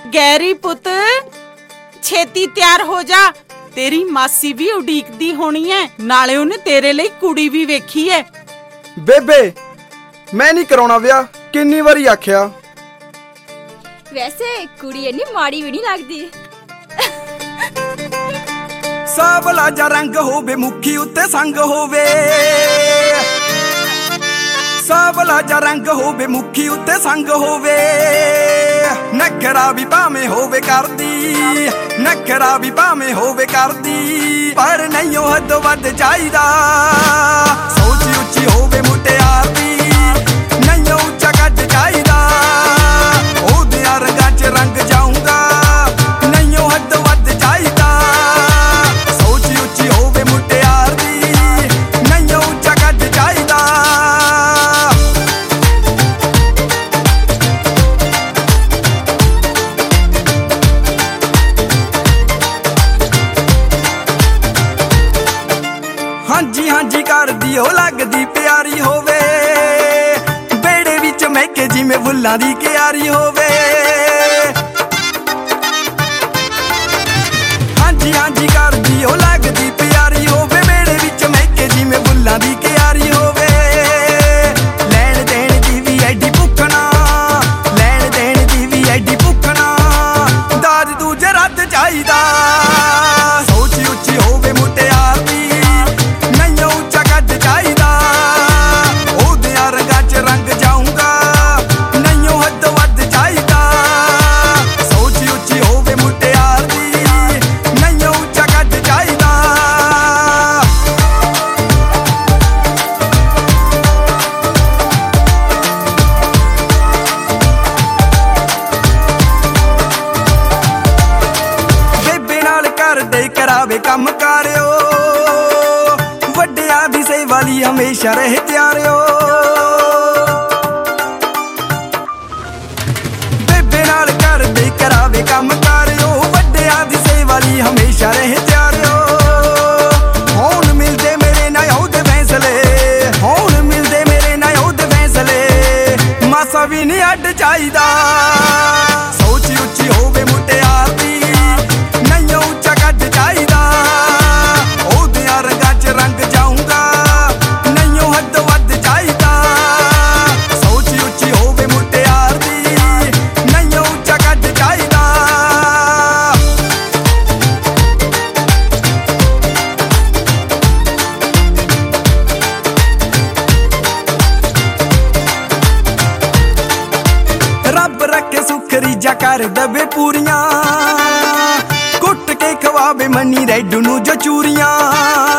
Gary पुत छेती तैयार हो जा, तेरी मासी भी उडीकदी होनी है, नाले उन्हें तेरे लिए कुड़ी भी वेखी है। बेबे मैं नहीं कराउणा विआह, किन्नी वारी आख्या। वैसे कुड़ी इन्नी माड़ी भी नहीं लगदी। सावला जा रंग होवे, मुखी उत्ते संग होवे, सावला जा रंग होवे, मुखी उत्ते संग होवे, नखरा भी भावें होवे करदी, नखरा भी भावें होवे करदी, पर नहीं ओ हद वध चाहिदा, सोच उच्ची होवे मुटियार दी, नहीं ओ उच्चा कद चाहिदा, ओदियां रंगां च रंग जाऊंगा, नहीं ओ हद वध चाहिदा, सोच उच्ची होवे मुटियार दी, नहीं ओ उच्चा कद चाहिदा। ਹਾਂਜੀ ਹਾਂਜੀ ਕਰਦੀ ਉਹ ਲੱਗਦੀ ਪਿਆਰੀ ਹੋਵੇ, ਬੇੜੇ ਵਿੱਚ ਮਹਿਕੇ ਜਿਵੇਂ ਫੁੱਲਾਂ ਦੀ ਕਿਆਰੀ ਹੋਵੇ, ਹਾਂਜੀ ਹਾਂਜੀ ਕਰਦੀ ਉਹ ਲੱਗਦੀ ਪਿਆਰੀ ਹੋਵੇ, ਬੇੜੇ ਵਿੱਚ ਮਹਿਕੇ ਜਿਵੇਂ ਫੁੱਲਾਂ ਦੀ ਕਿਆਰੀ ਹੋਵੇ, ਲੈਣ ਦੇਣ ਦੀ ਵੀ ਐਡੀ ਭੁੱਖਣਾ, ਲੈਣ ਦੇਣ ਦੀ ਵੀ ਐਡੀ ਭੁੱਖਣਾ, ਦਾਜ ਦੂਜੇ ਰੱਦ ਚਾਹੀਦਾ, ਸੋਚ ਉੱਚੀ ਹੋਵੇ ਮੁਟਿਆਰ ਦੀ, रंग जाऊंगा, नहीं ओ हद वध चाहिदा, सोच उच्ची होवे मुटियार दी, नहीं ओ उच्चा कद चाहिदा। बेबे नाल कर दे करावे कम कारियो, वड्डियां दी सेवा लई हमेशा रहे त्यारियो, करावे कम कारियो, वड्डियां दी सेवा लई हमेशा रहे त्यारियो, होण मिलदे मेरे ना ओहदे फैसले, होण मिलदे मेरे ना ओहदे फैसले, मासा भी नहीं अड्ड चाहिदा, सोच उच्ची होवे मुटियार दी, नहीं ओ उच्चा कद चाहिदा, ओहदियां रंगां च रंग जाऊंगा, नहीं ओ हद वध चाहिदा, सोच उच्ची होवे मुटियार दी, नहीं ओ उच्चा कद चाहिदा। रब रखे सुख रीजा कर दबे पूरियां, कुट के खवावे मनी रैडू नू जो चूरियां,